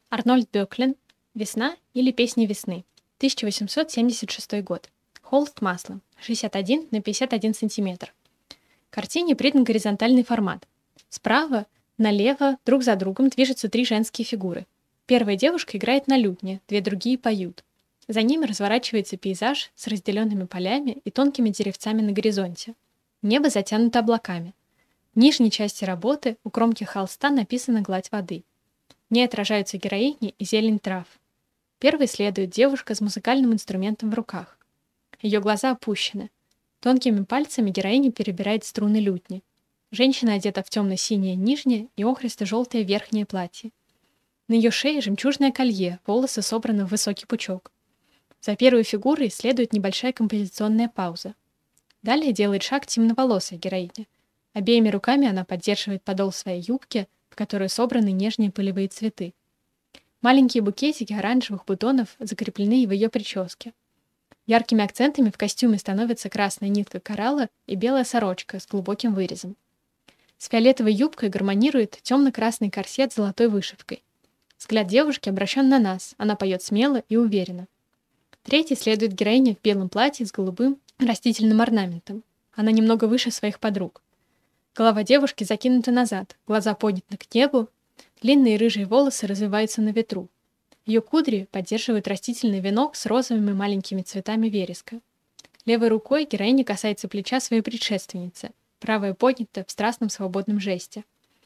Арнольд Бёклин «Весна» или «Песни весны», 1876 год. Холст маслом, 61 на 51 сантиметр. Картине придан горизонтальный формат. Справа налево друг за другом движутся три женские фигуры. Первая девушка играет на лютне, две другие поют. За ними разворачивается пейзаж с разделенными полями и тонкими деревцами на горизонте. Небо затянуто облаками. В нижней части работы у кромки холста написана гладь воды. В ней отражаются героини и зелень трав. Первой следует девушка с музыкальным инструментом в руках. Ее глаза опущены. Тонкими пальцами героиня перебирает струны лютни. Женщина одета в темно-синее нижнее и охристо-желтое верхнее платье. На ее шее жемчужное колье, волосы собраны в высокий пучок. За первой фигурой следует небольшая композиционная пауза. Далее делает шаг темноволосая героиня. Обеими руками она поддерживает подол своей юбки, в которой собраны нежные полевые цветы. Маленькие букетики оранжевых бутонов закреплены в ее прическе. Яркими акцентами в костюме становятся красная нитка коралла и белая сорочка с глубоким вырезом. С фиолетовой юбкой гармонирует темно-красный корсет с золотой вышивкой. Взгляд девушки обращен на нас, она поет смело и уверенно. Третьей следует героиня в белом платье с голубым растительным орнаментом. Она немного выше своих подруг. Голова девушки закинута назад, глаза подняты к небу, длинные рыжие волосы развиваются на ветру. Ее кудри поддерживают растительный венок с розовыми маленькими цветами вереска. Левой рукой героиня касается плеча своей предшественницы, правая поднята в страстном свободном жесте.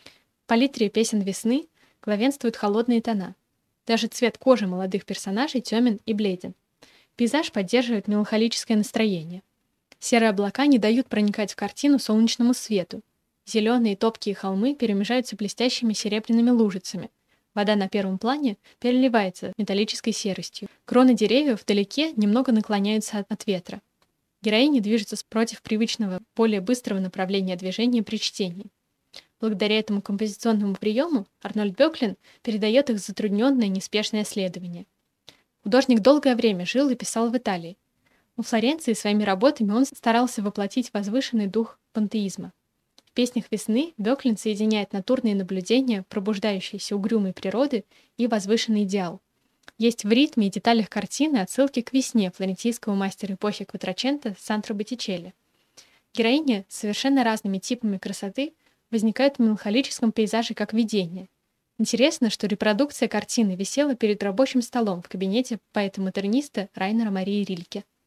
В палитре песен весны главенствуют холодные тона. Даже цвет кожи молодых персонажей темен и бледен. Пейзаж поддерживает меланхолическое настроение. Серые облака не дают проникать в картину солнечному свету. Зеленые топкие холмы перемежаются блестящими серебряными лужицами. Вода на первом плане переливается металлической серостью. Кроны деревьев вдалеке немного наклоняются от ветра. Героини движутся против привычного, более быстрого направления движения при чтении. Благодаря этому композиционному приему Арнольд Бёклин передает их затрудненное неспешное следование. Художник долгое время жил и писал в Италии. У Флоренции своими работами он старался воплотить возвышенный дух пантеизма. В «Песнях весны» Бёклин соединяет натурные наблюдения, пробуждающиеся угрюмой природы, и возвышенный идеал. Есть в ритме и деталях картины отсылки к весне флорентийского мастера эпохи Кватраченто Сандро Боттичелли. Героини с совершенно разными типами красоты возникают в меланхолическом пейзаже как видение. Интересно, что репродукция картины висела перед рабочим столом в кабинете поэта-модерниста Райнера Марии Рильке.